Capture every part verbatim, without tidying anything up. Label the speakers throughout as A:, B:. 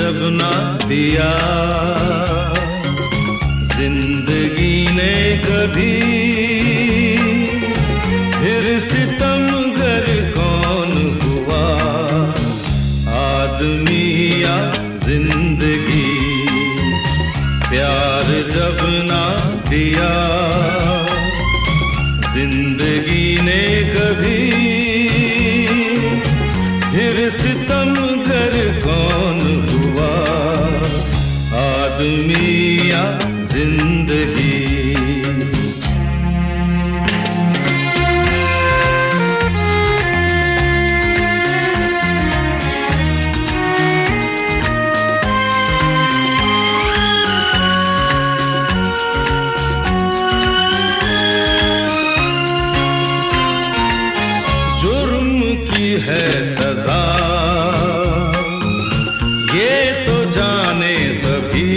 A: जब ना दिया जिंदगी ने कभी, फिर सितमगर कौन हुआ, आदमी या जिंदगी। प्यार जब ना दिया जिंदगी ने कभी, फिर सितमगर कौन हुआ, आदमी या जिंदगी। जुर्म की है सजा ये तो जाने सभी,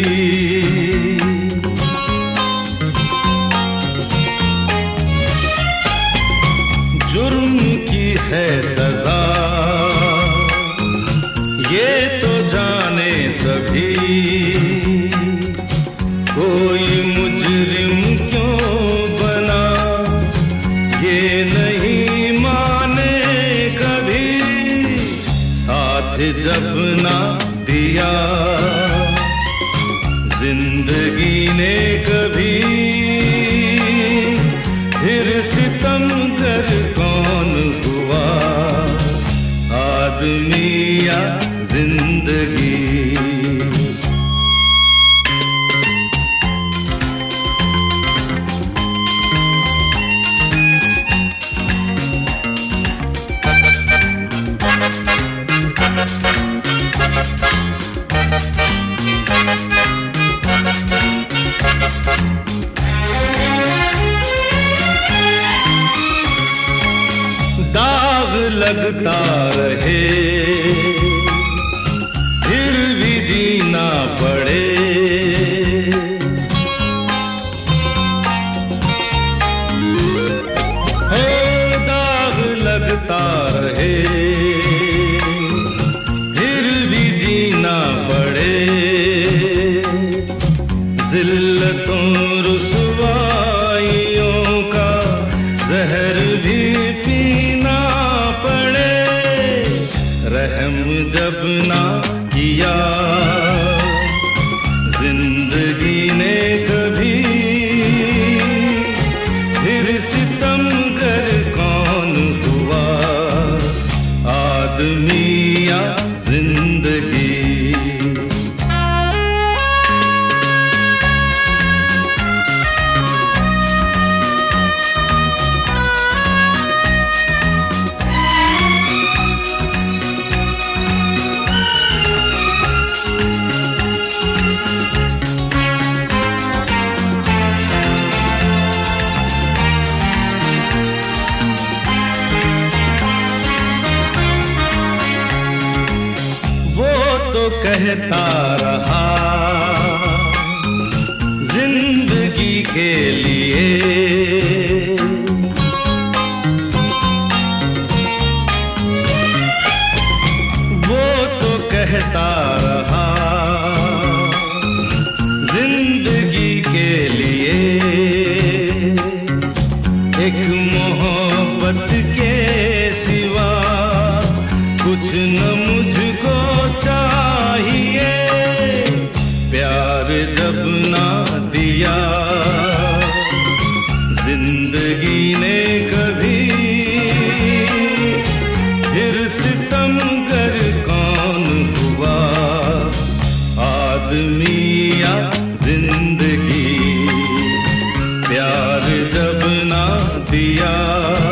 A: जुर्म की है सजा ये तो जाने सभी, कोई मुजरिम क्यों बना ये नहीं माने कभी, साथ जब ना दिया जिंदगी ने कभी, फिर सितमगर कौन हुआ, आदमी या जिंदगी। दाग लगता रहे फिर भी जीना पड़े, हो दाग लगता रहे फिर भी जीना पड़े, जिल्लतों रुसवाइयों का जहर भी पीना पड़े, रहम जब ना किया जिंदगी ने कभी, फिर सितमगर कौन हुआ, आदमी या जिंदगी। तो कहता रहा जिंदगी के लिए, वो तो कहता रहा जिंदगी के लिए, एक मोहब्बत के सिवा कुछ न मुझको चाहिए, प्यार जब ना दिया जिंदगी ने कभी, फिर सितमगर कौन हुआ, आदमी या जिंदगी। प्यार जब ना दिया